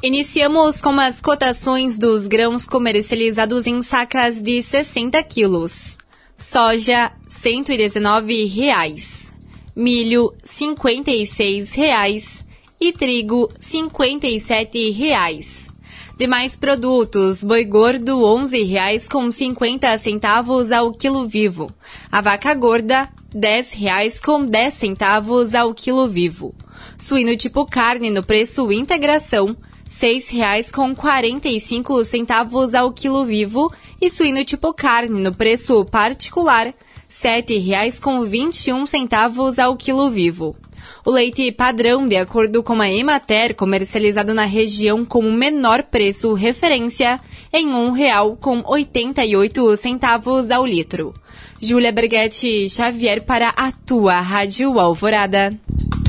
Iniciamos com as cotações dos grãos comercializados em sacas de 60 quilos. Soja, R$ 119,00. Milho, R$ 56,00. E trigo, R$ 57,00. Demais produtos, boi gordo, R$ 11,50 ao quilo vivo. A vaca gorda, R$ 10,10 ao quilo vivo. Suíno tipo carne no preço integração, R$ 6,45 ao quilo vivo. E suíno tipo carne no preço particular, R$ 7,21 ao quilo vivo. O leite padrão, de acordo com a Emater, comercializado na região com o menor preço referência, em R$ 1,88 ao litro. Júlia Berghetti Xavier para a tua Rádio Alvorada.